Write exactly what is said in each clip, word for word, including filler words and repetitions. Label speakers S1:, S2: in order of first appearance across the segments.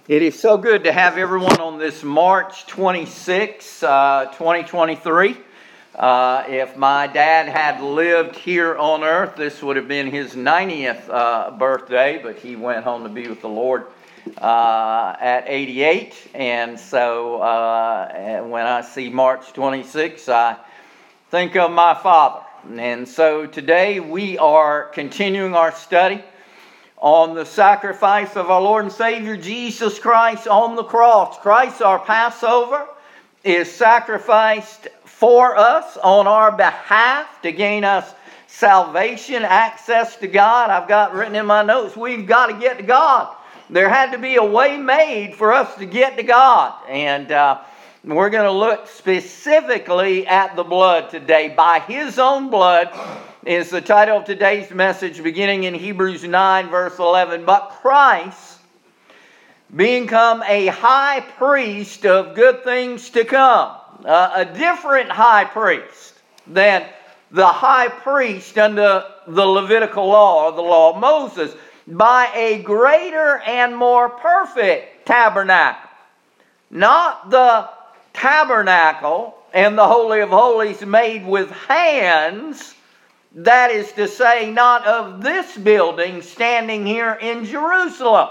S1: It is so good to have everyone on this March twenty-sixth, uh, twenty twenty-three. Uh, if my dad had lived here on earth, this would have been his ninetieth uh, birthday, but he went home to be with the Lord uh, at eighty-eight. And so uh, when I see March twenty-sixth, I think of my father. And so today we are continuing our study on the sacrifice of our Lord and Savior Jesus Christ on the cross. Christ, our Passover, is sacrificed for us on our behalf to gain us salvation, access to God. I've got written in my notes, we've got to get to God. There had to be a way made for us to get to God. And uh, we're going to look specifically at the blood today. By His own blood is the title of today's message, beginning in Hebrews nine, verse eleven. But Christ, being come a high priest of good things to come, uh, a different high priest than the high priest under the Levitical law, or the law of Moses, by a greater and more perfect tabernacle. Not the tabernacle and the Holy of Holies made with hands, that is to say, not of this building standing here in Jerusalem.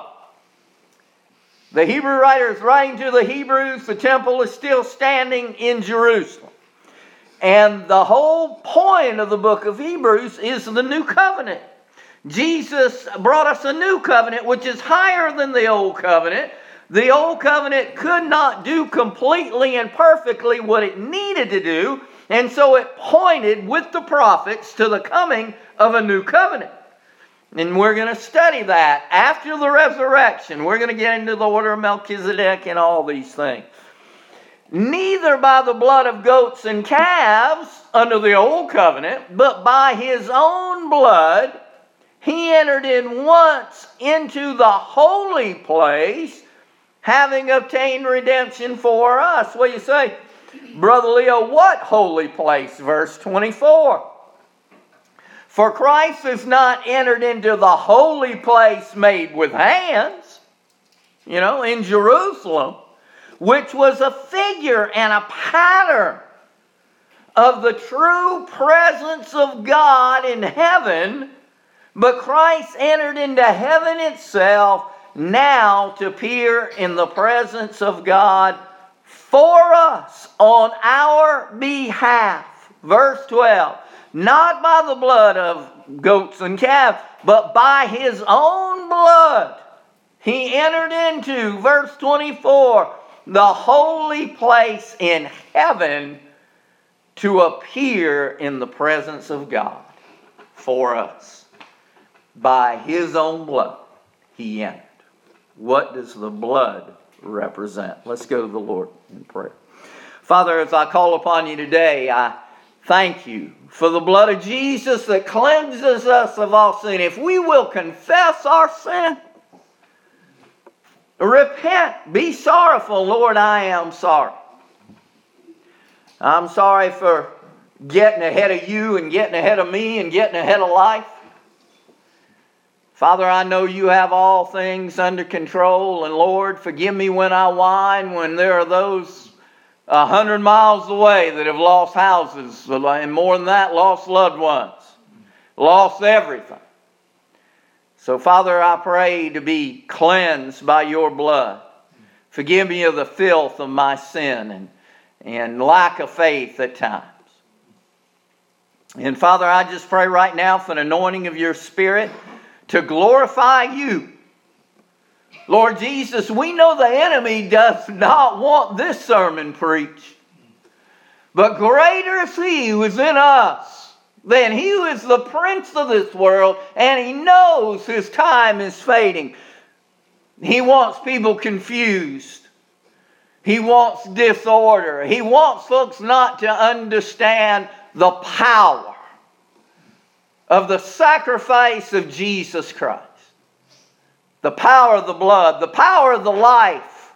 S1: The Hebrew writer is writing to the Hebrews, the temple is still standing in Jerusalem. And the whole point of the book of Hebrews is the new covenant. Jesus brought us a new covenant which is higher than the old covenant. The old covenant could not do completely and perfectly what it needed to do, and so it pointed with the prophets to the coming of a new covenant. And we're going to study that after the resurrection. We're going to get into the order of Melchizedek and all these things. Neither by the blood of goats and calves under the old covenant, but by His own blood, He entered in once into the holy place, having obtained redemption for us. What do you say, Brother Leo? What holy place? Verse twenty-four. For Christ has not entered into the holy place made with hands, you know, in Jerusalem, which was a figure and a pattern of the true presence of God in heaven, but Christ entered into heaven itself, now to appear in the presence of God for us on our behalf. Verse twelve. Not by the blood of goats and calves, but by His own blood He entered into, verse twenty-four, the holy place in heaven to appear in the presence of God for us. By His own blood He entered. What does the blood represent? Let's go to the Lord in prayer. Father, as I call upon You today, I thank You for the blood of Jesus that cleanses us of all sin. If we will confess our sin, repent, be sorrowful, Lord, I am sorry. I'm sorry for getting ahead of You and getting ahead of me and getting ahead of life. Father, I know You have all things under control, and Lord, forgive me when I whine, when there are those a hundred miles away that have lost houses, and more than that, lost loved ones, lost everything. So, Father, I pray to be cleansed by Your blood. Forgive me of the filth of my sin and, and lack of faith at times. And Father, I just pray right now for an anointing of Your Spirit to glorify You. Lord Jesus, we know the enemy does not want this sermon preached. But greater is He who is in us than he who is the prince of this world, and he knows his time is fading. He wants people confused. He wants disorder. He wants folks not to understand the power of the sacrifice of Jesus Christ. The power of the blood, the power of the life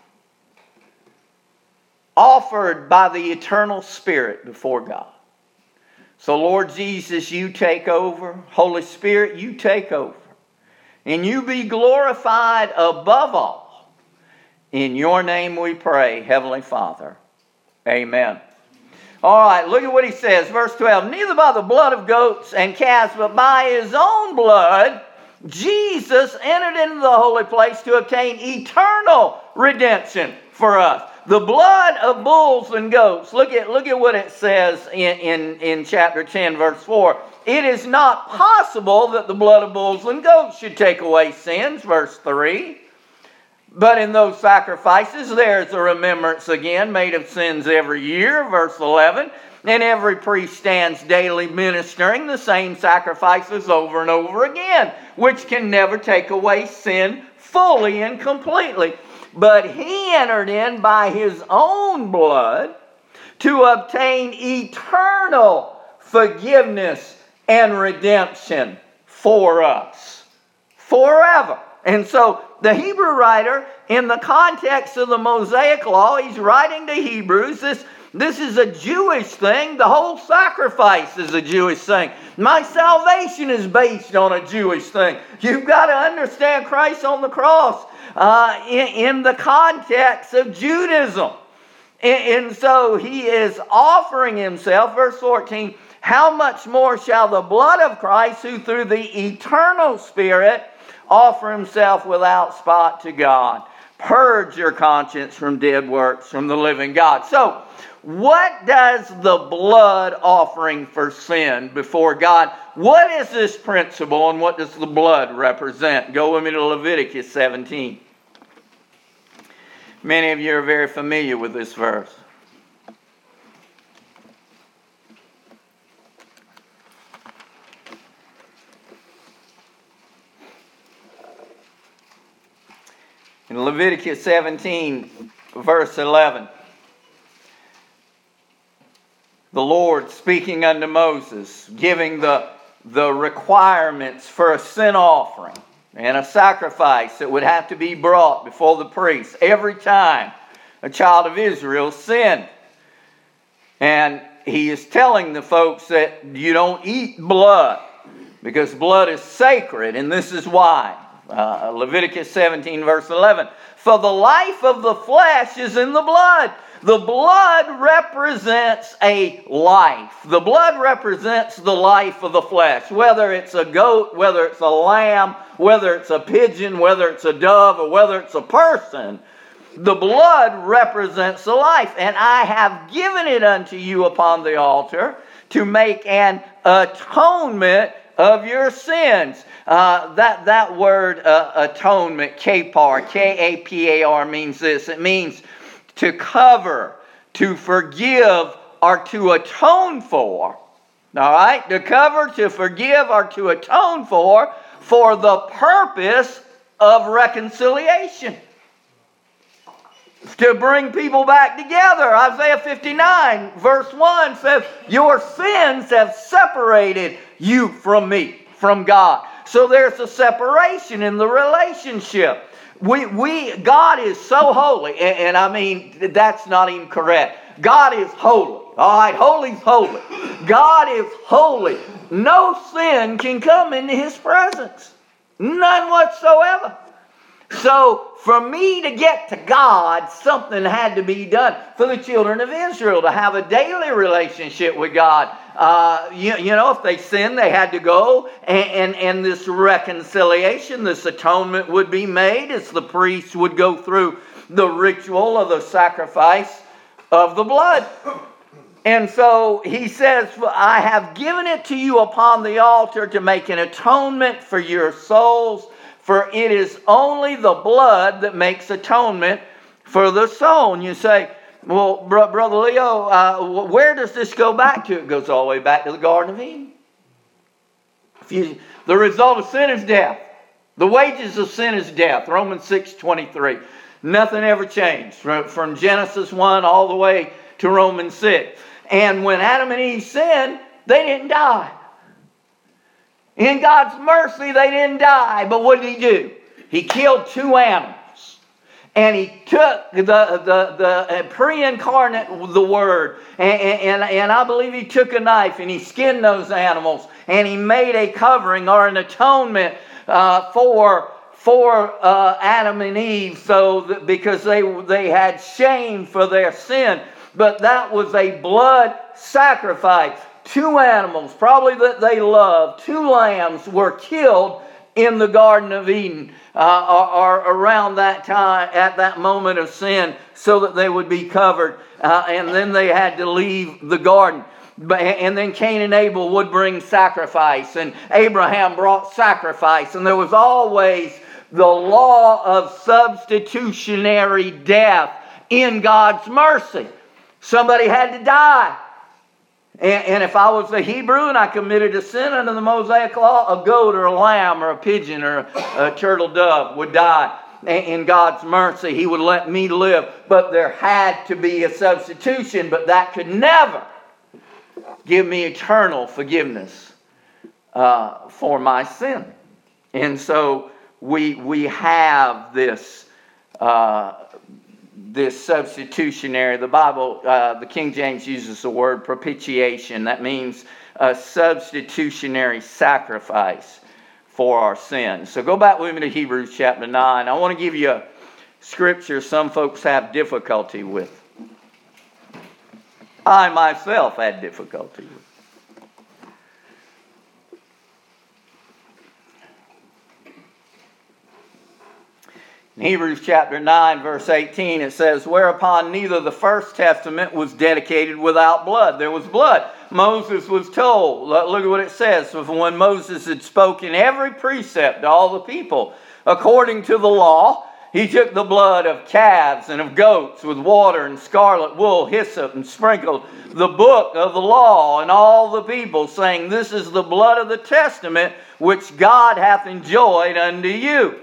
S1: offered by the eternal Spirit before God. So Lord Jesus, You take over. Holy Spirit, You take over. And You be glorified above all In your name we pray, Heavenly Father. Amen. All right, look at what he says, verse twelve. Neither by the blood of goats and calves, but by his own blood, Jesus entered into the holy place to obtain eternal redemption for us. The blood of bulls and goats. Look at, look at what it says in, in, in chapter ten, verse four. It is not possible that the blood of bulls and goats should take away sins, verse three. But in those sacrifices, there's a remembrance again made of sins every year, verse eleven. And every priest stands daily ministering the same sacrifices over and over again, which can never take away sin fully and completely. But he entered in by his own blood to obtain eternal forgiveness and redemption for us forever. And so the Hebrew writer, in the context of the Mosaic law, he's writing to Hebrews. This, this is a Jewish thing. The whole sacrifice is a Jewish thing. My salvation is based on a Jewish thing. You've got to understand Christ on the cross uh, in, in the context of Judaism. And, and so he is offering himself, verse fourteen, how much more shall the blood of Christ, who through the eternal Spirit offer himself without spot to God, purge your conscience from dead works, from the living God. So, what does the blood offering for sin before God, what is this principle and what does the blood represent? Go with me to Leviticus seventeen. Many of you are very familiar with this verse. In Leviticus seventeen, verse eleven, the Lord speaking unto Moses, giving the, the requirements for a sin offering and a sacrifice that would have to be brought before the priest every time a child of Israel sinned. And he is telling the folks that you don't eat blood because blood is sacred, and this is why. Uh, Leviticus seventeen, verse eleven. For the life of the flesh is in the blood. The blood represents a life. The blood represents the life of the flesh. Whether it's a goat, whether it's a lamb, whether it's a pigeon, whether it's a dove, or whether it's a person, the blood represents the life. And I have given it unto you upon the altar to make an atonement of your sins. Uh, that, that word uh, atonement, kapar, K A P A R, means this. It means to cover, to forgive, or to atone for. All right? To cover, to forgive, or to atone for, for the purpose of reconciliation. To bring people back together. Isaiah fifty-nine, verse one says, your sins have separated you from me, from God. So there's a separation in the relationship. We, we, God is so holy, and, and I mean, that's not even correct. God is holy. All right, holy's holy. God is holy. No sin can come into his presence. None whatsoever. So, for me to get to God, something had to be done for the children of Israel to have a daily relationship with God. Uh, you, you know, if they sinned, they had to go, and, and, and this reconciliation, this atonement would be made as the priest would go through the ritual of the sacrifice of the blood. And so he says, I have given it to you upon the altar to make an atonement for your souls. For it is only the blood that makes atonement for the soul. And you say, well, bro- Brother Leo, uh, where does this go back to? It goes all the way back to the Garden of Eden. If you, the result of sin is death. The wages of sin is death. Romans six twenty-three. Nothing ever changed from, from Genesis one all the way to Romans six. And when Adam and Eve sinned, they didn't die. In God's mercy, they didn't die. But what did he do? He killed two animals. And he took the, the, the pre-incarnate, the Word. And, and, and I believe he took a knife and he skinned those animals. And he made a covering or an atonement uh, for, for uh, Adam and Eve, so that, because they they had shame for their sin. But that was a blood sacrifice. Two animals, probably that they loved, two lambs were killed in the Garden of Eden, uh, or, or around that time, at that moment of sin, so that they would be covered. Uh, and then they had to leave the garden. But, and then Cain and Abel would bring sacrifice, and Abraham brought sacrifice. And there was always the law of substitutionary death in God's mercy. Somebody had to die. And, and if I was a Hebrew and I committed a sin under the Mosaic law, a goat or a lamb or a pigeon or a, a turtle dove would die. In God's mercy, He would let me live. But there had to be a substitution, but that could never give me eternal forgiveness uh, for my sin. And so we we have this uh, this substitutionary. The Bible, uh, the King James uses the word propitiation. That means a substitutionary sacrifice for our sins. So go back with me to Hebrews chapter nine. I want to give you a scripture some folks have difficulty with. I myself had difficulty with. In Hebrews chapter nine, verse eighteen, it says, whereupon neither the first testament was dedicated without blood. There was blood. Moses was told, look at what it says, when Moses had spoken every precept to all the people, according to the law, he took the blood of calves and of goats with water and scarlet wool, hyssop, and sprinkled the book of the law and all the people, saying, this is the blood of the testament which God hath enjoined unto you.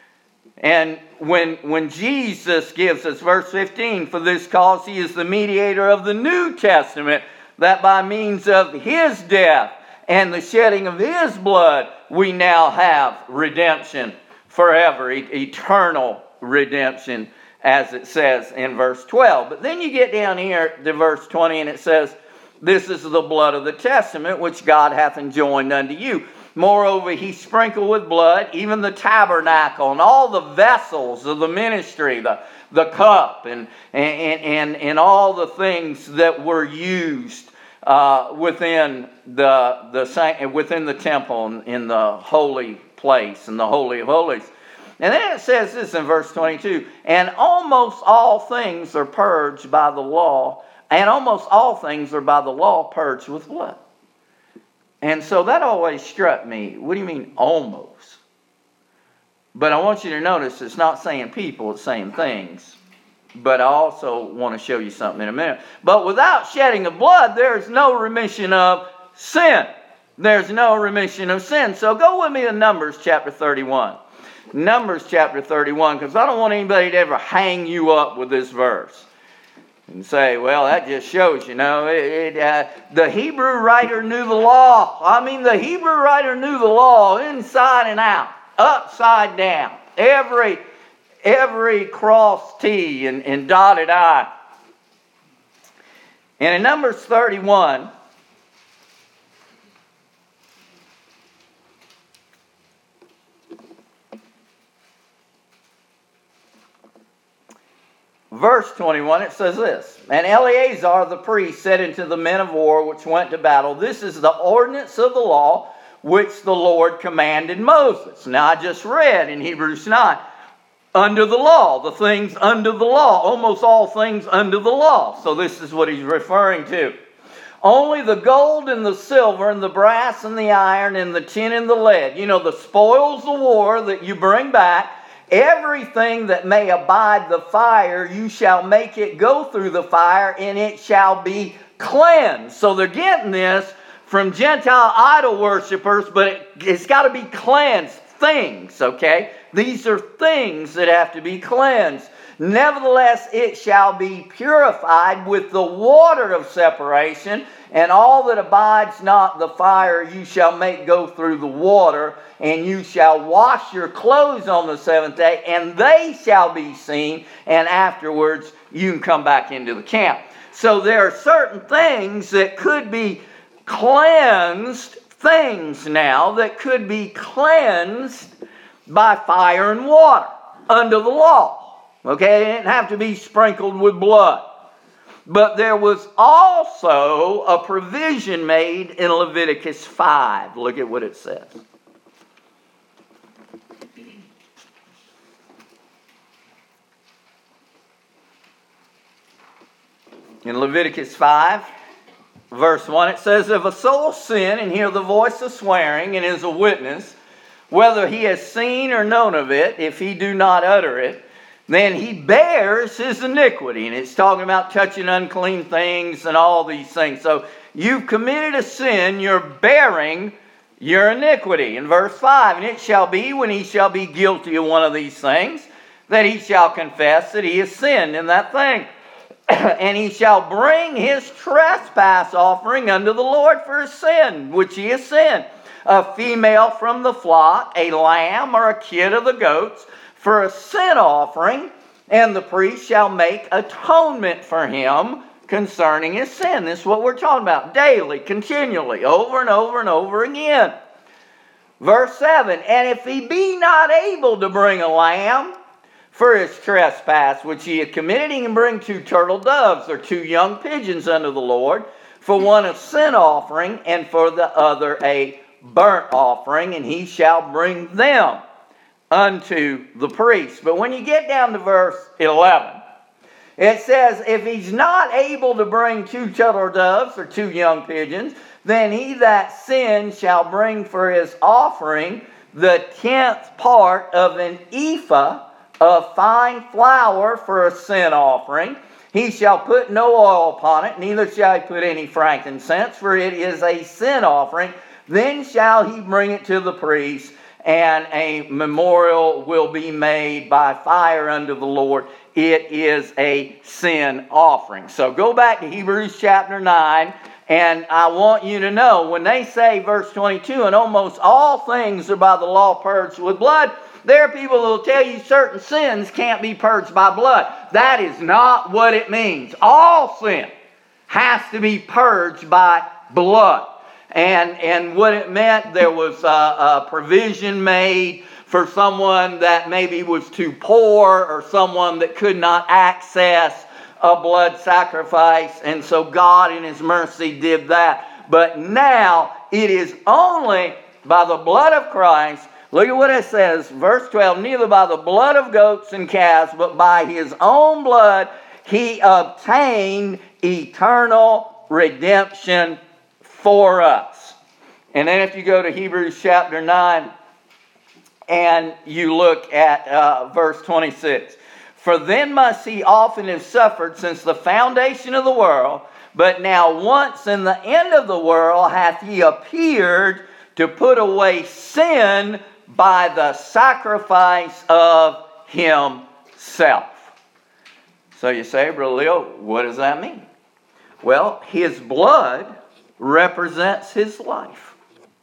S1: And when, when Jesus gives us, verse fifteen, for this cause he is the mediator of the New Testament, that by means of his death and the shedding of his blood, we now have redemption forever, e- eternal redemption, as it says in verse twelve. But then you get down here to verse twenty, and it says, this is the blood of the testament which God hath enjoined unto you. Moreover, he sprinkled with blood even the tabernacle and all the vessels of the ministry, the, the cup, and, and, and, and all the things that were used uh, within the, the within the temple and in the holy place and the Holy of Holies. And then it says this in verse twenty-two, and almost all things are purged by the law, and almost all things are by the law purged with blood. And so that always struck me. What do you mean almost? But I want you to notice it's not saying people, it's saying things. But I also want to show you something in a minute. But without shedding of blood, there is no remission of sin. There's no remission of sin. So go with me to Numbers chapter thirty-one. Numbers chapter thirty-one, because I don't want anybody to ever hang you up with this verse and say, well, that just shows, you know, it, it, uh, the Hebrew writer knew the law. I mean, the Hebrew writer knew the law inside and out, upside down. Every, every crossed T and, and dotted I. And in Numbers thirty-one, verse twenty-one, it says this, and Eleazar the priest said unto the men of war which went to battle, this is the ordinance of the law which the Lord commanded Moses. Now I just read in Hebrews nine, under the law, the things under the law, almost all things under the law. So this is what he's referring to. Only the gold and the silver and the brass and the iron and the tin and the lead, you know, the spoils of war that you bring back, everything that may abide the fire, you shall make it go through the fire, and it shall be cleansed. So they're getting this from Gentile idol worshipers, but it, it's got to be cleansed. Things, okay? These are things that have to be cleansed. Nevertheless, it shall be purified with the water of separation, and all that abides not the fire you shall make go through the water, and you shall wash your clothes on the seventh day, and they shall be seen, and afterwards you can come back into the camp. So there are certain things that could be cleansed, things now that could be cleansed by fire and water under the law. Okay, it didn't have to be sprinkled with blood. But there was also a provision made in Leviticus five. Look at what it says. In Leviticus five, verse one, it says, if a soul sin and hear the voice of swearing and is a witness, whether he has seen or known of it, if he do not utter it, then he bears his iniquity. And it's talking about touching unclean things and all these things. So you've committed a sin, you're bearing your iniquity. In verse five, and it shall be when he shall be guilty of one of these things, that he shall confess that he has sinned in that thing. And he shall bring his trespass offering unto the Lord for his sin, which he has sinned. A female from the flock, a lamb or a kid of the goats, for a sin offering, and the priest shall make atonement for him concerning his sin. This is what we're talking about daily, continually, over and over and over again. Verse seven, and if he be not able to bring a lamb for his trespass which he had committed, he can bring two turtle doves or two young pigeons unto the Lord, for one a sin offering, and for the other a burnt offering, and he shall bring them unto the priest. But when you get down to verse eleven, it says, if he's not able to bring two turtle doves or two young pigeons, then he that sins shall bring for his offering the tenth part of an ephah of fine flour for a sin offering. He shall put no oil upon it, neither shall he put any frankincense, for it is a sin offering. Then shall he bring it to the priest, and a memorial will be made by fire unto the Lord. It is a sin offering. So go back to Hebrews chapter nine, and I want you to know, when they say, verse twenty-two, and almost all things are by the law purged with blood, there are people who will tell you certain sins can't be purged by blood. That is not what it means. All sin has to be purged by blood. And, and what it meant, there was a, a provision made for someone that maybe was too poor or someone that could not access a blood sacrifice. And so God in His mercy did that. But now it is only by the blood of Christ. Look at what it says, verse twelve, neither by the blood of goats and calves, but by His own blood He obtained eternal redemption for us. And then if you go to Hebrews chapter nine and you look at uh, verse twenty-six, for then must He often have suffered since the foundation of the world, but now once in the end of the world hath He appeared to put away sin by the sacrifice of Himself. So you say, Brother Leo, what does that mean? Well, His blood represents His life.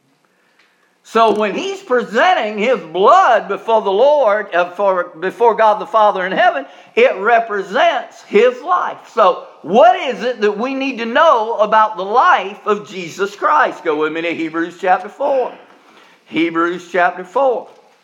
S1: So when He's presenting His blood before the Lord, uh, for, before God the Father in heaven, it represents His life. So what is it that we need to know about the life of Jesus Christ? Go with me to Hebrews chapter four. Hebrews chapter four.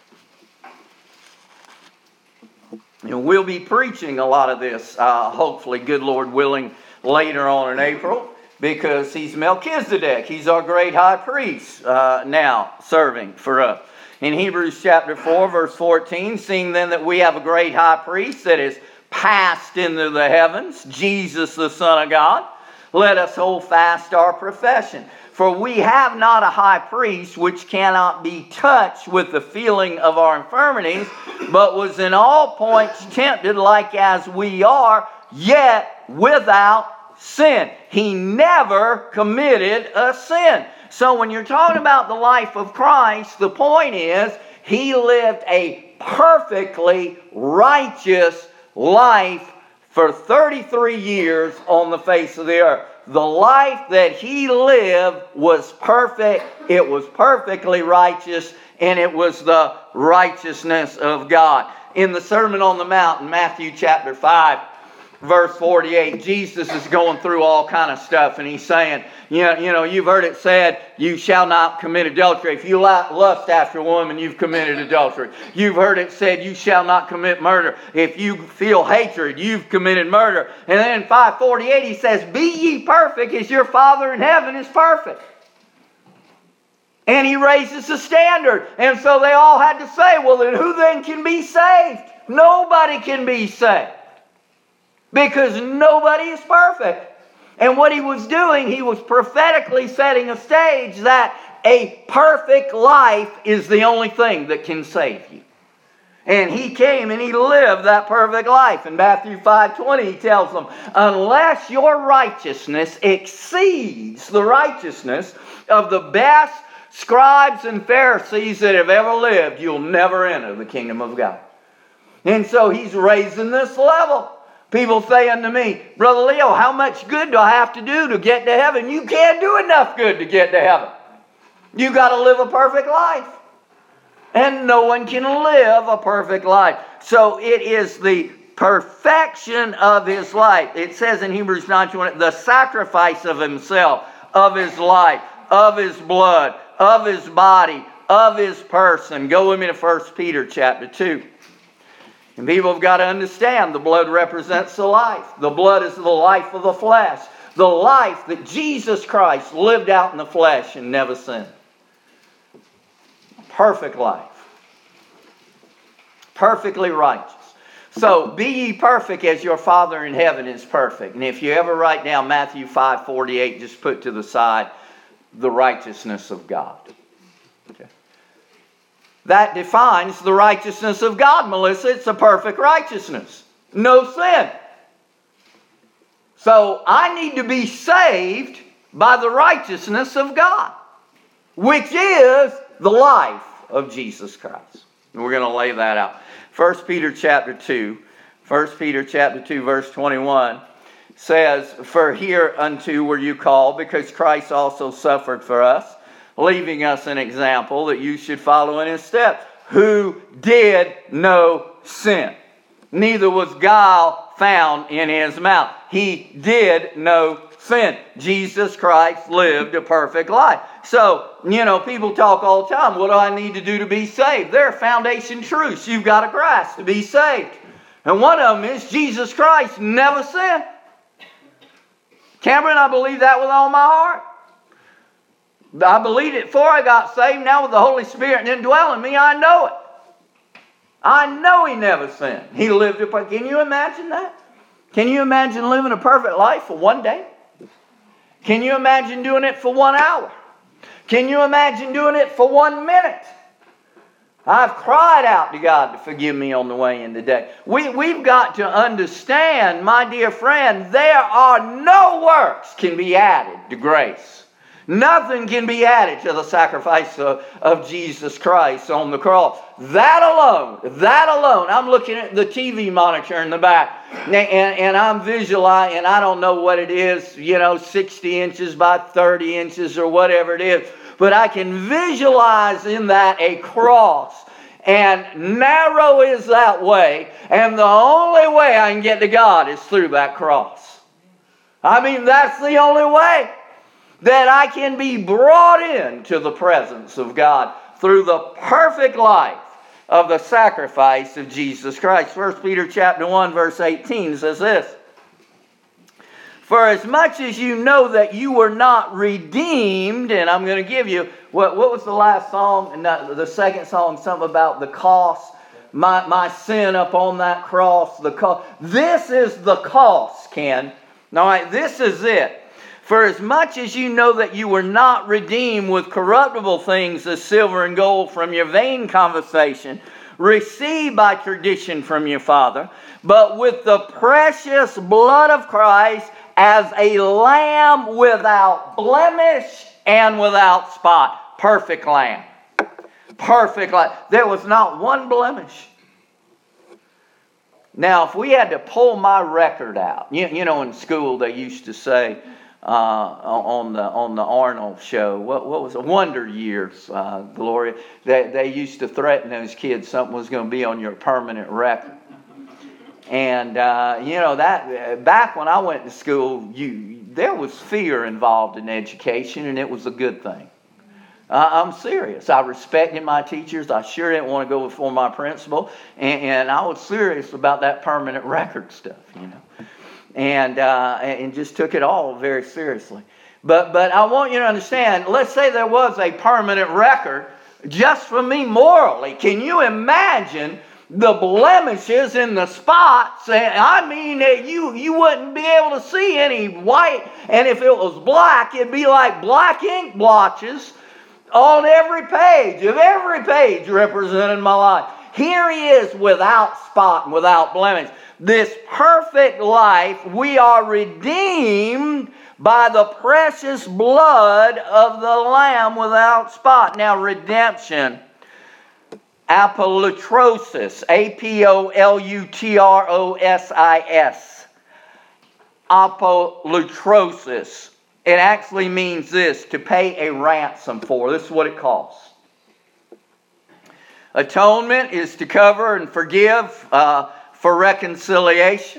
S1: And we'll be preaching a lot of this, uh, hopefully, good Lord willing, later on in April, because He's Melchizedek. He's our great high priest uh, now serving for us. In Hebrews chapter four, verse fourteen, seeing then that we have a great high priest that is passed into the heavens, Jesus the Son of God, let us hold fast our profession. For we have not a high priest which cannot be touched with the feeling of our infirmities, but was in all points tempted like as we are, yet without sin. He never committed a sin. So when you're talking about the life of Christ, the point is He lived a perfectly righteous life for thirty-three years on the face of the earth. The life that He lived was perfect. It was perfectly righteous, and it was the righteousness of God. In the Sermon on the Mount in Matthew chapter five, verse forty-eight, Jesus is going through all kind of stuff, and he's saying, you know, you know, you've heard it said, you shall not commit adultery. If you lust after a woman, you've committed adultery. You've heard it said, you shall not commit murder. If you feel hatred, you've committed murder. And then in five forty-eight, he says, be ye perfect as your Father in heaven is perfect. And he raises the standard. And so they all had to say, well, then who then can be saved? Nobody can be saved. Because nobody is perfect. And what he was doing, he was prophetically setting a stage that a perfect life is the only thing that can save you. And he came and he lived that perfect life. In Matthew five twenty, he tells them, unless your righteousness exceeds the righteousness of the best scribes and Pharisees that have ever lived, you'll never enter the kingdom of God. And so he's raising this level. People say unto me, Brother Leo, how much good do I have to do to get to heaven? You can't do enough good to get to heaven. You got to live a perfect life. And no one can live a perfect life. So it is the perfection of his life. It says in Hebrews nine twenty, the sacrifice of himself, of his life, of his blood, of his body, of his person. Go with me to First Peter chapter two. And people have got to understand the blood represents the life. The blood is the life of the flesh. The life that Jesus Christ lived out in the flesh and never sinned. Perfect life. Perfectly righteous. So, be ye perfect as your Father in heaven is perfect. And if you ever write down Matthew five forty-eight, just put to the side the righteousness of God. Okay. That defines the righteousness of God, Melissa. It's a perfect righteousness. No sin. So I need to be saved by the righteousness of God, which is the life of Jesus Christ. And we're going to lay that out. First Peter chapter two. First Peter chapter two, verse twenty-one says, for hereunto were you called, because Christ also suffered for us, leaving us an example that you should follow in his steps, who did no sin. Neither was guile found in his mouth. He did no sin. Jesus Christ lived a perfect life. So, you know, people talk all the time, what do I need to do to be saved? There are foundation truths you've got to grasp to be saved. And one of them is Jesus Christ never sinned. Cameron, I believe that with all my heart. I believed it before I got saved. Now with the Holy Spirit indwelling me, I know it. I know he never sinned. He lived a perfect. Can you imagine that? Can you imagine living a perfect life for one day? Can you imagine doing it for one hour? Can you imagine doing it for one minute? I've cried out to God to forgive me on the way in today. We, we've got to understand, my dear friend, there are no works can be added to grace. Nothing can be added to the sacrifice of, of Jesus Christ on the cross. That alone, that alone, I'm looking at the T V monitor in the back, and, and I'm visualizing, and I don't know what it is, you know, sixty inches by thirty inches or whatever it is, but I can visualize in that a cross, and narrow is that way, and the only way I can get to God is through that cross. I mean, that's the only way that I can be brought into the presence of God through the perfect life of the sacrifice of Jesus Christ. First Peter chapter one, verse eighteen says this, for as much as you know that you were not redeemed, and I'm going to give you, what, what was the last song? And the second song, something about the cost, my, my sin up on that cross, the cost. This is the cost, Ken. All right, this is it. For as much as you know that you were not redeemed with corruptible things as silver and gold from your vain conversation, received by tradition from your father, but with the precious blood of Christ as a lamb without blemish and without spot. Perfect lamb. Perfect lamb. There was not one blemish. Now, if we had to pull my record out, you, you know, in school they used to say, Uh, on the on the Arnold show, what what was it? Wonder Years, uh, Gloria. They they used to threaten those kids something was going to be on your permanent record. And, uh, you know, that back when I went to school, you there was fear involved in education, and it was a good thing. Uh, I'm serious. I respected my teachers. I sure didn't want to go before my principal. And, and I was serious about that permanent record stuff, you know. And, uh, and just took it all very seriously. But, but I want you to understand, let's say there was a permanent record just for me morally. Can you imagine the blemishes and the spots? And I mean, you, you wouldn't be able to see any white. And if it was black, it'd be like black ink blotches on every page of every page representing my life. Here he is without spot and without blemish. This perfect life, we are redeemed by the precious blood of the Lamb without spot. Now, redemption, apolutrosis, A P O L U T R O S I S. Apolutrosis. It actually means this, to pay a ransom for. This is what it costs. Atonement is to cover and forgive uh, for reconciliation.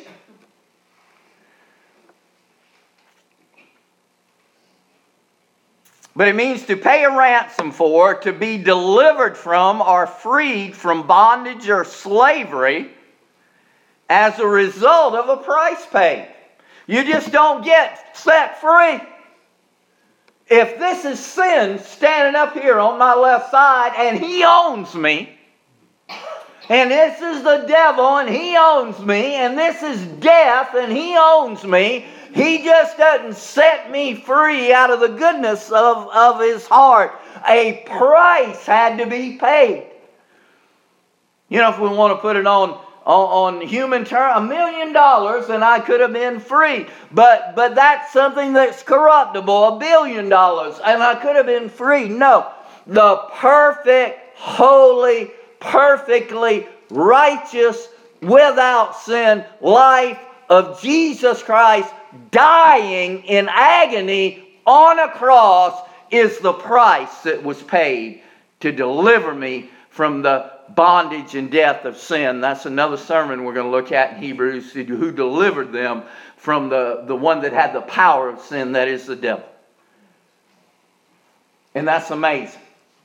S1: But it means to pay a ransom for, to be delivered from or freed from bondage or slavery as a result of a price paid. You just don't get set free. If this is sin standing up here on my left side and he owns me, and this is the devil and he owns me, and this is death and he owns me, he just doesn't set me free out of the goodness of, of his heart. A price had to be paid. You know, if we want to put it on on human term, a million dollars and I could have been free. But but that's something that's corruptible, a billion dollars, and I could have been free. No, the perfect, holy, perfectly righteous, without sin life of Jesus Christ, dying in agony on a cross, is the price that was paid to deliver me from the bondage and death of sin. That's another sermon we're going to look at in Hebrews, who delivered them from the, the one that had the power of sin, that is the devil. And that's amazing.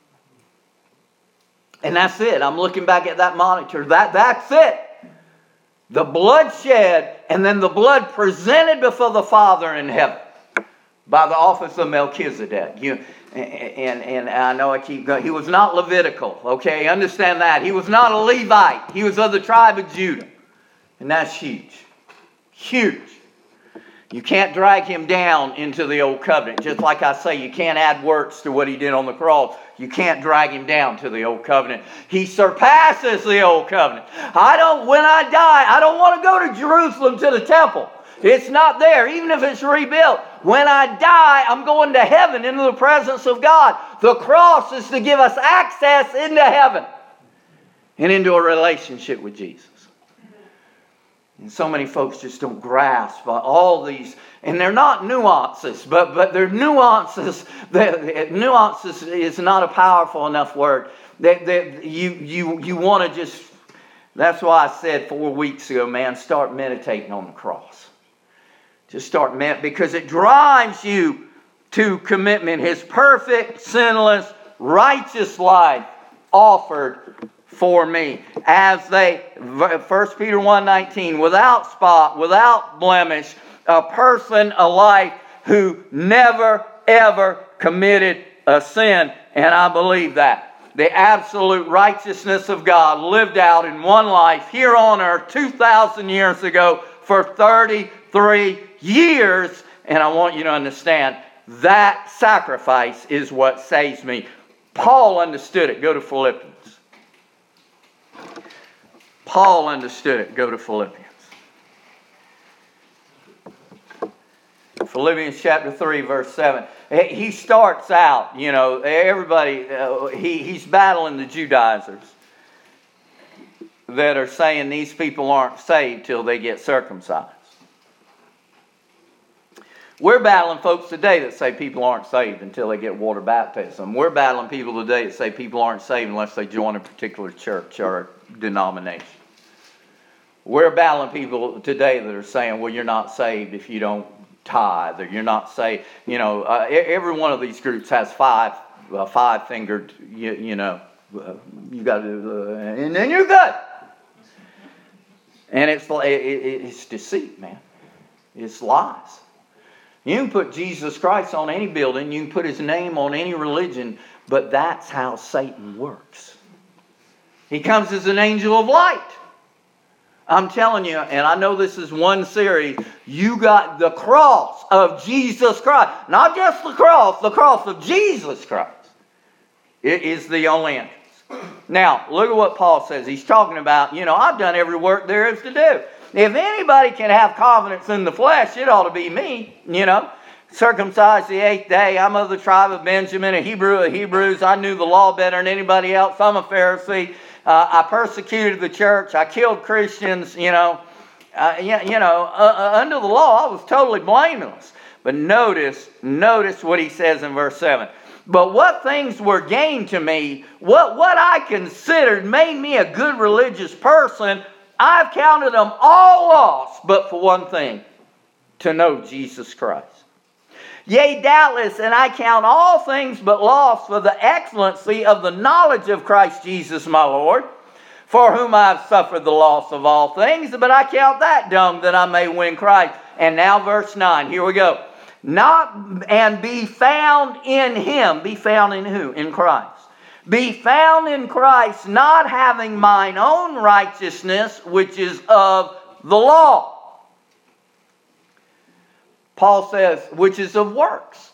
S1: And that's it. I'm looking back at that monitor. That, that's it. The blood shed, and then the blood presented before the Father in heaven by the office of Melchizedek. You, and, and, and I know I keep going. He was not Levitical, okay? Understand that. He was not a Levite. He was of the tribe of Judah. And that's huge. Huge. You can't drag him down into the old covenant. Just like I say, you can't add works to what he did on the cross. You can't drag him down to the old covenant. He surpasses the old covenant. I don't, when I die, I don't want to go to Jerusalem to the temple. It's not there, even if it's rebuilt. When I die, I'm going to heaven, into the presence of God. The cross is to give us access into heaven and into a relationship with Jesus. And so many folks just don't grasp all these, and they're not nuances, but, but they're nuances. That, nuances is not a powerful enough word. That, that you, you, you want to just, that's why I said four weeks ago, man, start meditating on the cross. Just start meditating, because it drives you to commitment. His perfect, sinless, righteous life offered for me, as they, First Peter one nineteen, without spot, without blemish, a person, a life who never ever committed a sin. And I believe that. The absolute righteousness of God lived out in one life here on earth two thousand years ago for thirty-three years. And I want you to understand, that sacrifice is what saves me. Paul understood it. Go to Philippians. Paul understood it. Go to Philippians. Philippians chapter three, verse seven. He starts out, you know, everybody, uh, he, he's battling the Judaizers that are saying these people aren't saved till they get circumcised. We're battling folks today that say people aren't saved until they get water baptism. We're battling people today that say people aren't saved unless they join a particular church or denomination. We're battling people today that are saying, well, you're not saved if you don't tithe, or you're not saved. You know, uh, every one of these groups has five, uh, five-fingered, you, you know, uh, you got to, uh, and then you're good. And it's, it, it, it's deceit, man. It's lies. You can put Jesus Christ on any building, you can put his name on any religion, but that's how Satan works. He comes as an angel of light. I'm telling you, and I know this is one series, you got the cross of Jesus Christ. Not just the cross, the cross of Jesus Christ. It is the only entrance. Now, look at what Paul says. He's talking about, you know, I've done every work there is to do. If anybody can have confidence in the flesh, it ought to be me, you know. Circumcised the eighth day. I'm of the tribe of Benjamin, a Hebrew of Hebrews. I knew the law better than anybody else. I'm a Pharisee. Uh, I persecuted the church. I killed Christians, you know. Uh, you, you know, uh, uh, under the law, I was totally blameless. But notice, notice what he says in verse seven. But what things were gained to me, what, what I considered made me a good religious person, I've counted them all lost, but for one thing, to know Jesus Christ. Yea, doubtless, and I count all things but lost for the excellency of the knowledge of Christ Jesus my Lord, for whom I have suffered the loss of all things, but I count that dung that I may win Christ. And now verse nine, here we go. Not and be found in him. Be found in who? In Christ. Be found in Christ, not having mine own righteousness, which is of the law. Paul says, which is of works.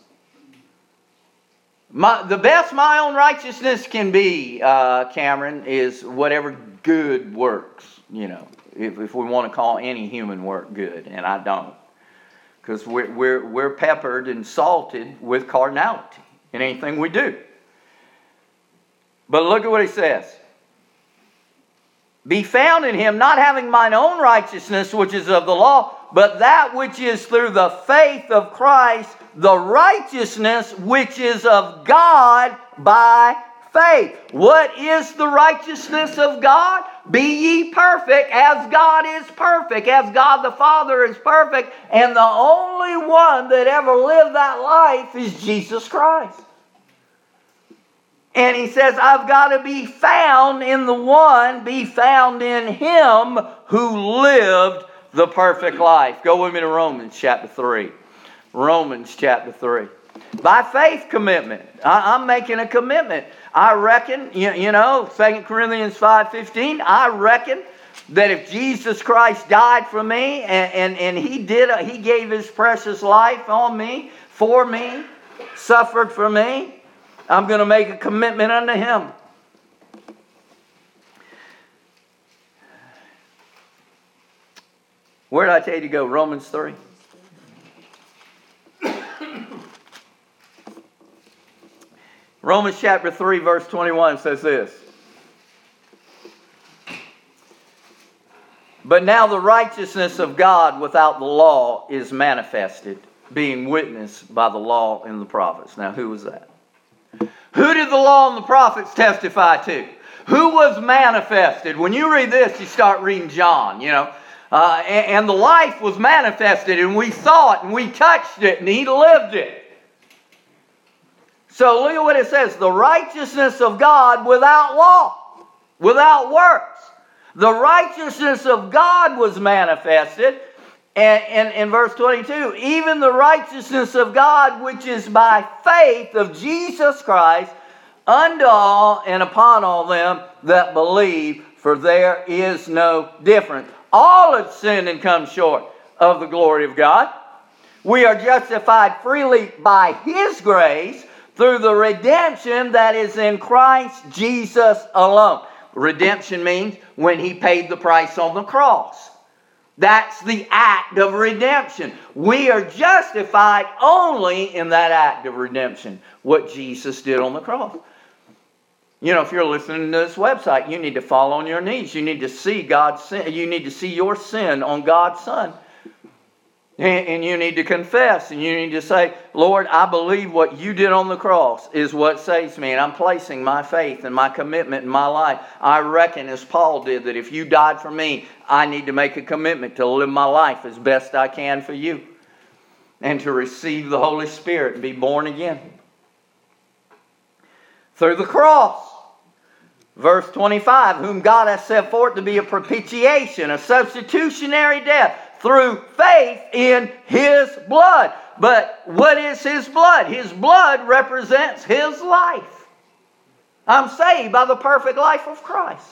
S1: My, the best my own righteousness can be, uh, Cameron, is whatever good works, you know, if, if we want to call any human work good, and I don't. Because we're, we're, we're peppered and salted with carnality in anything we do. But look at what he says. Be found in him, not having mine own righteousness, which is of the law, but that which is through the faith of Christ, the righteousness which is of God by faith. What is the righteousness of God? Be ye perfect as God is perfect, as God the Father is perfect. And the only one that ever lived that life is Jesus Christ. And he says, I've got to be found in the one, be found in him who lived the perfect life. Go with me to Romans chapter three. Romans chapter three. By faith commitment. I, I'm making a commitment. I reckon, you, you know, Second Corinthians five fifteen, I reckon that if Jesus Christ died for me and, and, and he did, a, he gave his precious life on me, for me, suffered for me, I'm going to make a commitment unto him. Where did I tell you to go? Romans three. Romans chapter three verse twenty-one says this. But now the righteousness of God without the law is manifested, being witnessed by the law and the prophets. Now who was that? Who did the law and the prophets testify to? Who was manifested? When you read this, you start reading John, you know. Uh, and, and the life was manifested, and we saw it, and we touched it, and he lived it. So look at what it says. The righteousness of God without law, without works. The righteousness of God was manifested. And, and in verse twenty-two, even the righteousness of God, which is by faith of Jesus Christ, unto all and upon all them that believe, for there is no difference. All have sinned and come short of the glory of God. We are justified freely by his grace through the redemption that is in Christ Jesus alone. Redemption means when he paid the price on the cross. That's the act of redemption. We are justified only in that act of redemption, what Jesus did on the cross. You know, if you're listening to this website, you need to fall on your knees. You need to see God's sin. You need to see your sin on God's Son. And you need to confess, and you need to say, Lord, I believe what you did on the cross is what saves me, and I'm placing my faith and my commitment in my life. I reckon, as Paul did, that if you died for me, I need to make a commitment to live my life as best I can for you, and to receive the Holy Spirit and be born again. Through the cross. Verse twenty-five, whom God has set forth to be a propitiation, a substitutionary death, through faith in His blood. But what is His blood? His blood represents His life. I'm saved by the perfect life of Christ.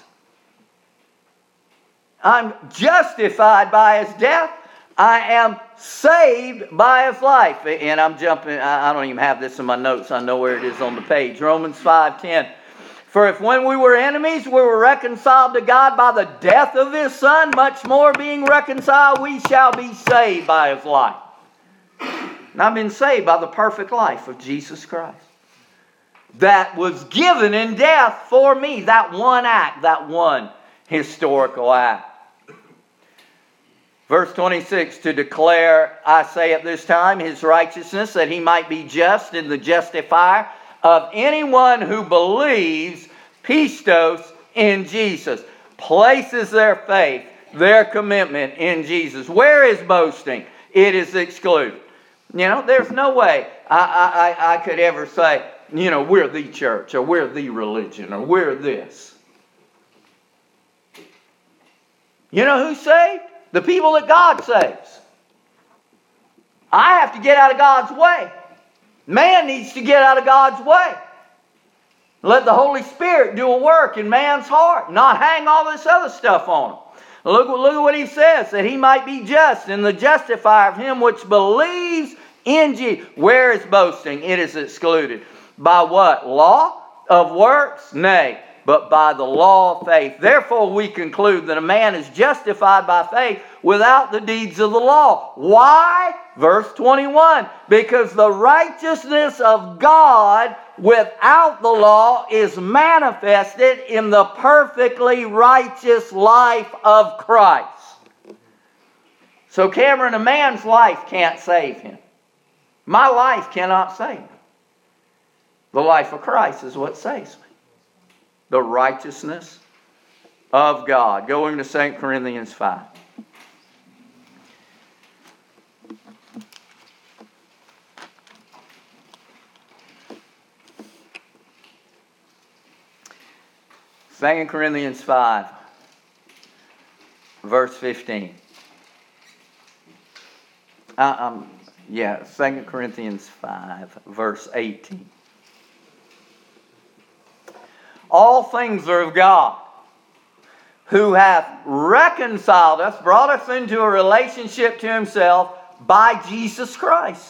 S1: I'm justified by His death. I am saved by His life. And I'm jumping, I don't even have this in my notes. I know where it is on the page. Romans five ten. For if when we were enemies, we were reconciled to God by the death of His Son, much more being reconciled, we shall be saved by His life. And I've been saved by the perfect life of Jesus Christ. That was given in death for me. That one act, that one historical act. Verse twenty-six, to declare, I say at this time, His righteousness, that He might be just and the justifier of anyone who believes, pistos, in Jesus. Places their faith, their commitment in Jesus. Where is boasting? It is excluded. You know, there's no way I, I, I could ever say, you know, we're the church, or we're the religion, or we're this. You know who's saved? The people that God saves. I have to get out of God's way. Man needs to get out of God's way. Let the Holy Spirit do a work in man's heart, not hang all this other stuff on him. Look, look at what he says, that he might be just and the justifier of him which believes in Jesus. Where is boasting? It is excluded. By what? Law of works? Nay, but by the law of faith. Therefore we conclude that a man is justified by faith without the deeds of the law. Why? Verse twenty-one, because the righteousness of God without the law is manifested in the perfectly righteous life of Christ. So Cameron, a man's life can't save him. My life cannot save me. The life of Christ is what saves me. The righteousness of God. Going to Second Corinthians five. Second Corinthians five, verse fifteen. Uh, um, yeah, Second Corinthians five, verse eighteen. All things are of God, who hath reconciled us, brought us into a relationship to Himself by Jesus Christ.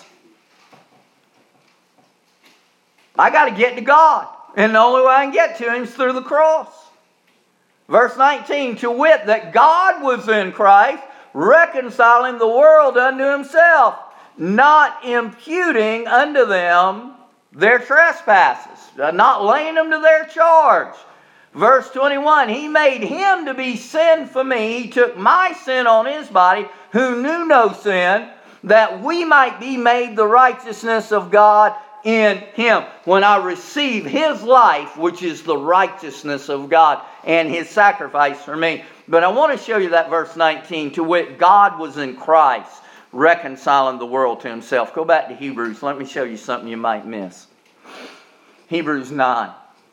S1: I got to get to God. And the only way I can get to Him is through the cross. Verse nineteen, to wit, that God was in Christ, reconciling the world unto Himself, not imputing unto them their trespasses, not laying them to their charge. Verse twenty-one, He made Him to be sin for me. He took my sin on His body, who knew no sin, that we might be made the righteousness of God in Him. When I receive His life, which is the righteousness of God, and His sacrifice for me. But I want to show you that verse nineteen, to wit, God was in Christ, reconciling the world to Himself. Go back to Hebrews. Let me show you something you might miss. Hebrews nine.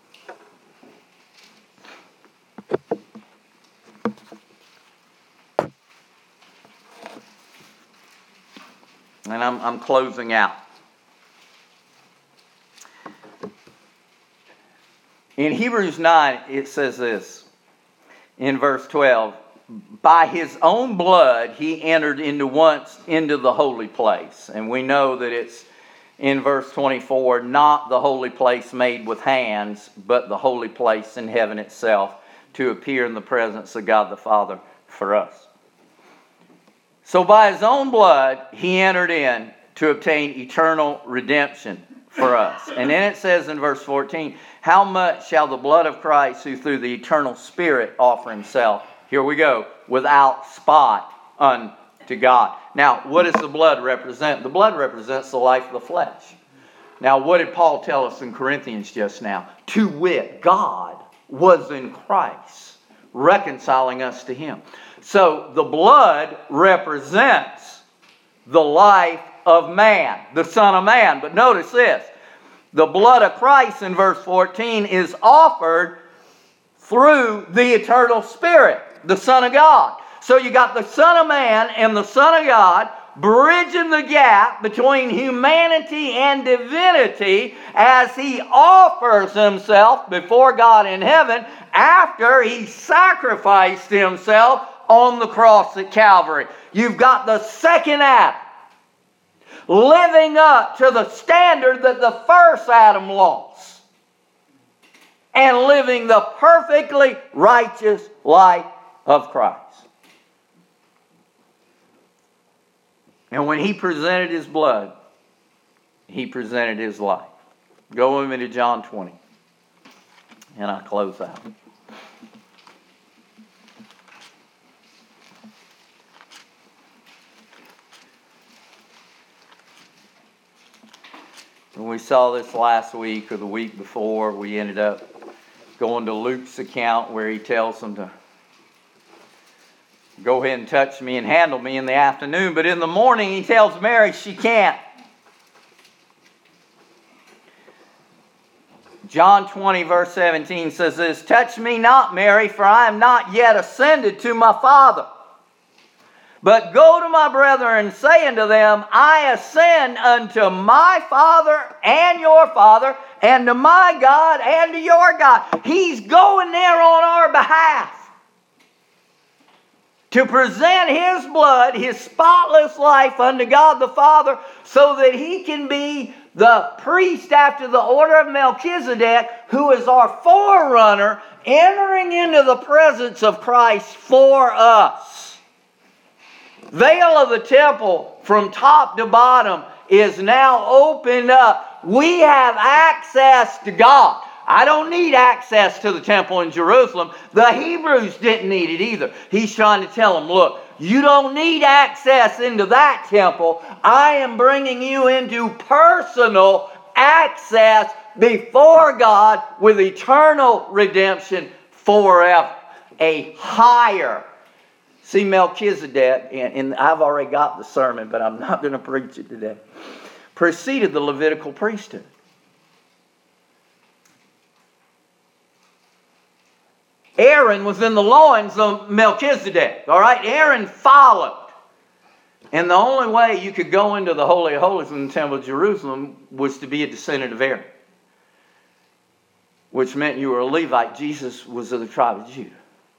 S1: And I'm, I'm closing out. In Hebrews nine, it says this, in verse twelve, by His own blood He entered into once into the holy place. And we know that it's in verse twenty-four, not the holy place made with hands, but the holy place in heaven itself, to appear in the presence of God the Father for us. So by His own blood He entered in to obtain eternal redemption for us. And then it says in verse fourteen, how much shall the blood of Christ, who through the eternal Spirit offer Himself, here we go, without spot unto to God. Now, what does the blood represent? The blood represents the life of the flesh. Now, what did Paul tell us in Corinthians just now? To wit, God was in Christ, reconciling us to Him. So, the blood represents the life of man, the Son of Man. But notice this. The blood of Christ in verse fourteen is offered through the eternal Spirit, the Son of God. So you got the Son of Man and the Son of God bridging the gap between humanity and divinity as He offers Himself before God in heaven after He sacrificed Himself on the cross at Calvary. You've got the second Adam living up to the standard that the first Adam lost and living the perfectly righteous life of Christ. And when He presented His blood, He presented His life. Go with me to John twenty. And I close out. When we saw this last week or the week before, we ended up going to Luke's account where he tells them to go ahead and touch me and handle me in the afternoon. But in the morning, he tells Mary she can't. John twenty, verse seventeen says this, "Touch me not, Mary, for I am not yet ascended to my Father. But go to my brethren, say unto them, I ascend unto my Father and your Father, and to my God and to your God." He's going there on our behalf to present His blood, His spotless life unto God the Father, so that He can be the priest after the order of Melchizedek, who is our forerunner, entering into the presence of Christ for us. Veil of the temple from top to bottom is now opened up. We have access to God. I don't need access to the temple in Jerusalem. The Hebrews didn't need it either. He's trying to tell them, look, you don't need access into that temple. I am bringing you into personal access before God with eternal redemption forever. A higher. See, Melchizedek, and, and I've already got the sermon, but I'm not going to preach it today, preceded the Levitical priesthood. Aaron was in the loins of Melchizedek. All right, Aaron followed. And the only way you could go into the Holy of Holies in the Temple of Jerusalem was to be a descendant of Aaron, which meant you were a Levite. Jesus was of the tribe of Judah.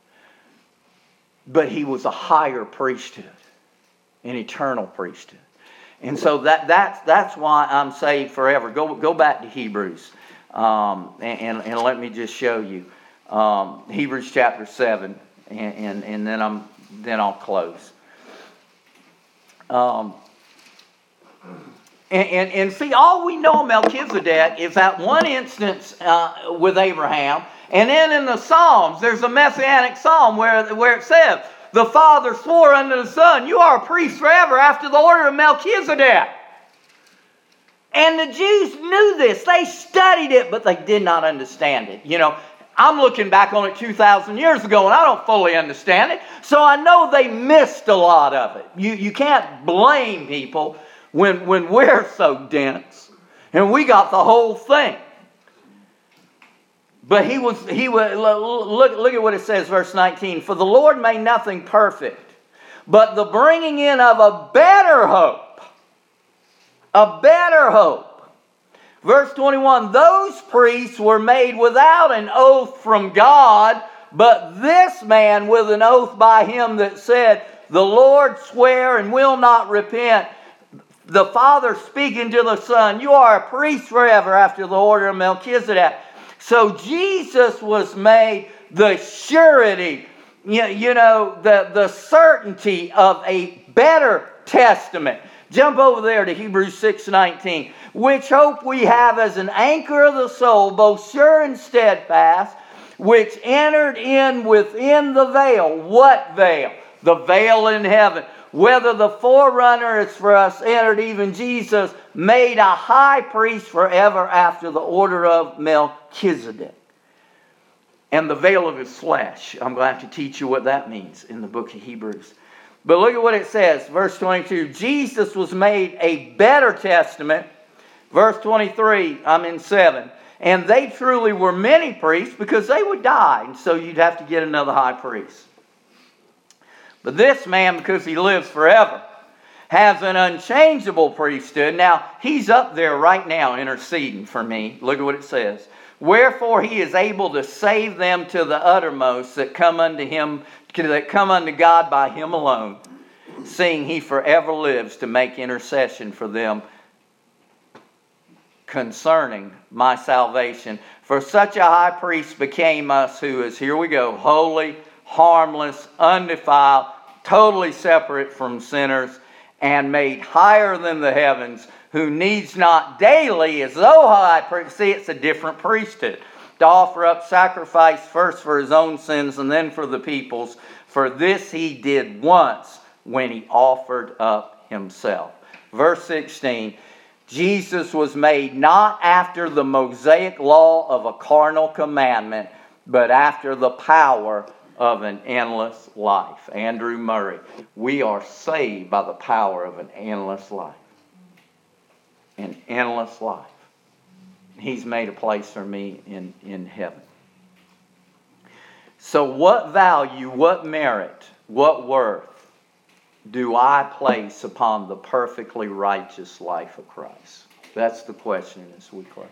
S1: But He was a higher priesthood, an eternal priesthood. And so that, that's, that's why I'm saved forever. Go, go back to Hebrews um, and, and, and let me just show you. Um, Hebrews chapter seven, and, and, and then, I'm, then I'll close. Um, and, and, and see, all we know of Melchizedek is that one instance uh, with Abraham. And then in the Psalms, there's a messianic psalm where, where it says, the Father swore unto the Son, you are a priest forever after the order of Melchizedek. And the Jews knew this. They studied it, but they did not understand it. You know, I'm looking back on it two thousand years ago, and I don't fully understand it. So I know they missed a lot of it. You, you can't blame people when, when we're so dense. And we got the whole thing. But he was, he was, look, look at what it says, verse nineteen. For the Lord made nothing perfect, but the bringing in of a better hope. A better hope. Verse twenty-one, those priests were made without an oath from God, but this man with an oath by Him that said, the Lord swear and will not repent. The Father speaking to the Son, you are a priest forever after the order of Melchizedek. So Jesus was made the surety, you, you know, the, the certainty of a better testament. Jump over there to Hebrews six nineteen. Which hope we have as an anchor of the soul, both sure and steadfast, which entered in within the veil. What veil? The veil in heaven. whether the forerunner is for us entered, even Jesus, made a high priest forever after the order of Melchizedek. And the veil of his flesh. I'm going to have to teach you what that means in the book of Hebrews. But look at what it says, verse twenty-two. Jesus was made a better testament. Verse twenty-three, I'm in seven. And they truly were many priests because they would die. And so you'd have to get another high priest. But this man, because he lives forever, has an unchangeable priesthood. Now, he's up there right now interceding for me. Look at what it says. Wherefore he is able to save them to the uttermost that come unto him, that come unto God by him alone, seeing he forever lives to make intercession for them concerning my salvation. For such a high priest became us, who is, here we go, holy, harmless, undefiled, totally separate from sinners, and made higher than the heavens, who needs not daily, as though high priest, see, it's a different priesthood, to offer up sacrifice first for his own sins and then for the people's. For this he did once when he offered up himself. Verse sixteen, Jesus was made not after the Mosaic law of a carnal commandment, but after the power of an endless life. Andrew Murray, we are saved by the power of an endless life. An endless life. He's made a place for me in, in heaven. So what value, what merit, what worth do I place upon the perfectly righteous life of Christ? That's the question as we close.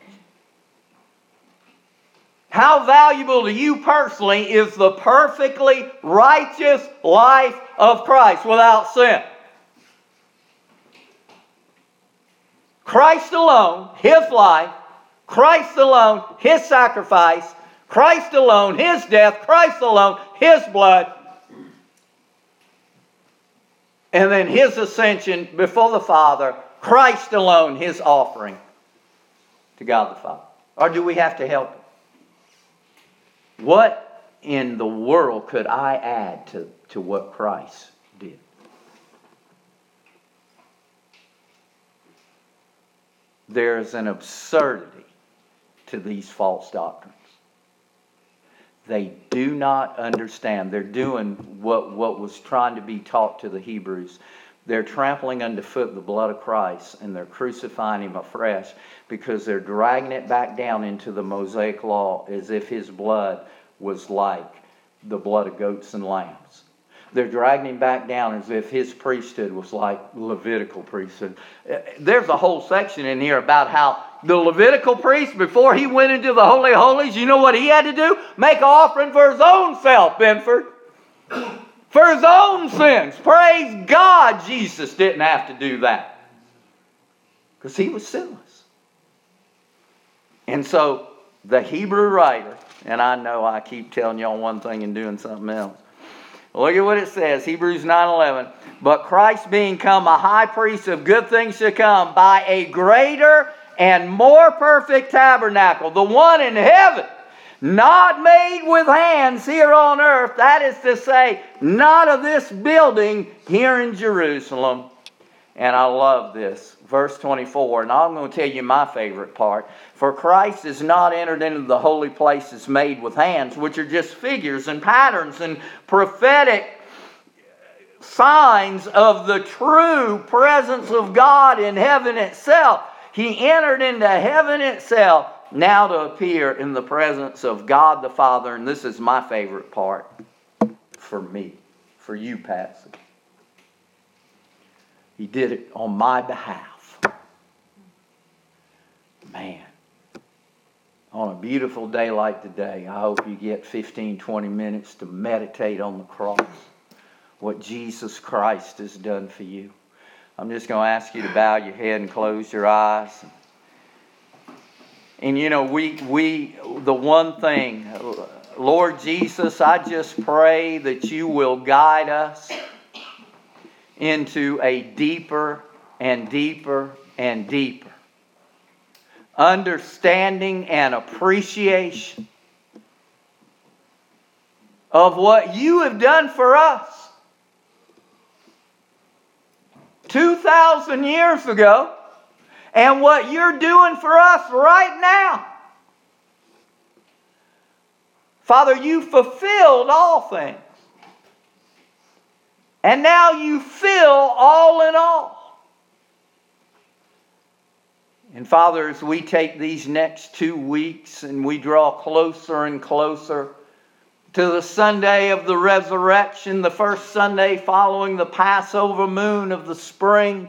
S1: How valuable to you personally is the perfectly righteous life of Christ without sin? Christ alone, His life, Christ alone, His sacrifice, Christ alone, His death, Christ alone, His blood, and then His ascension before the Father, Christ alone, His offering to God the Father. Or do we have to help Him? What in the world could I add to, to what Christ did? There's an absurdity to these false doctrines. They do not understand. They're doing what, what was trying to be taught to the Hebrews. They're trampling underfoot the blood of Christ, and they're crucifying Him afresh because they're dragging it back down into the Mosaic law as if His blood was like the blood of goats and lambs. They're dragging Him back down as if His priesthood was like Levitical priesthood. There's a whole section in here about how the Levitical priest, before he went into the Holy of Holies, you know what he had to do? Make an offering for his own self, Benford. For his own sins. Praise God, Jesus didn't have to do that. Because He was sinless. And so, the Hebrew writer, and I know I keep telling y'all one thing and doing something else. Look at what it says, Hebrews nine eleven. But Christ being come a high priest of good things to come, by a greater and more perfect tabernacle, the one in heaven, not made with hands here on earth, that is to say, not of this building here in Jerusalem. And I love this. Verse twenty-four, and I'm going to tell you my favorite part. For Christ is not entered into the holy places made with hands, which are just figures and patterns and prophetic signs of the true presence of God in heaven itself. He entered into heaven itself, now to appear in the presence of God the Father. And this is my favorite part for me, for you, Pastor. He did it on my behalf. Man, on a beautiful day like today, I hope you get fifteen, twenty minutes to meditate on the cross, what Jesus Christ has done for you. I'm just going to ask you to bow your head and close your eyes. And you know, we, we, the one thing, Lord Jesus, I just pray that you will guide us into a deeper and deeper and deeper understanding and appreciation of what you have done for us. two thousand years ago and what you're doing for us right now. Father, you fulfilled all things. And now you fill all in all. And Father, as we take these next two weeks and we draw closer and closer to the Sunday of the resurrection, the first Sunday following the Passover moon of the spring,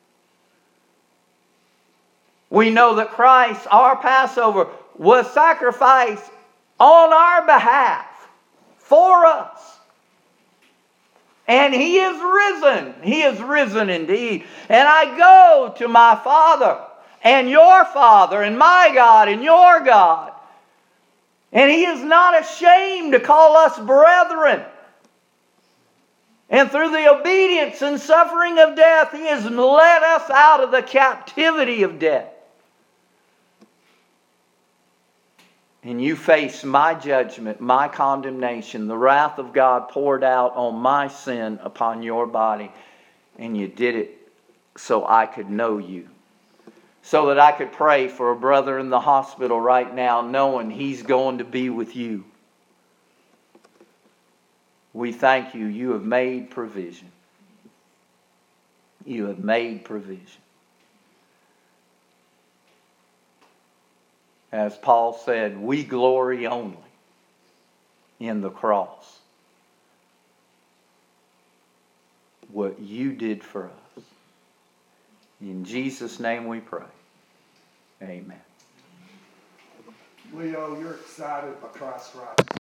S1: we know that Christ, our Passover, was sacrificed on our behalf for us. And He is risen. He is risen indeed. And I go to my Father and your Father and my God and your God. And He is not ashamed to call us brethren. And through the obedience and suffering of death, He has led us out of the captivity of death. And you face my judgment, my condemnation, the wrath of God poured out on my sin upon your body. And you did it so I could know you. So that I could pray for a brother in the hospital right now, knowing he's going to be with you. We thank you. You have made provision. You have made provision. As Paul said, we glory only in the cross. What you did for us. In Jesus' name we pray. Amen.
S2: Leo, you're excited by Christ's righteousness.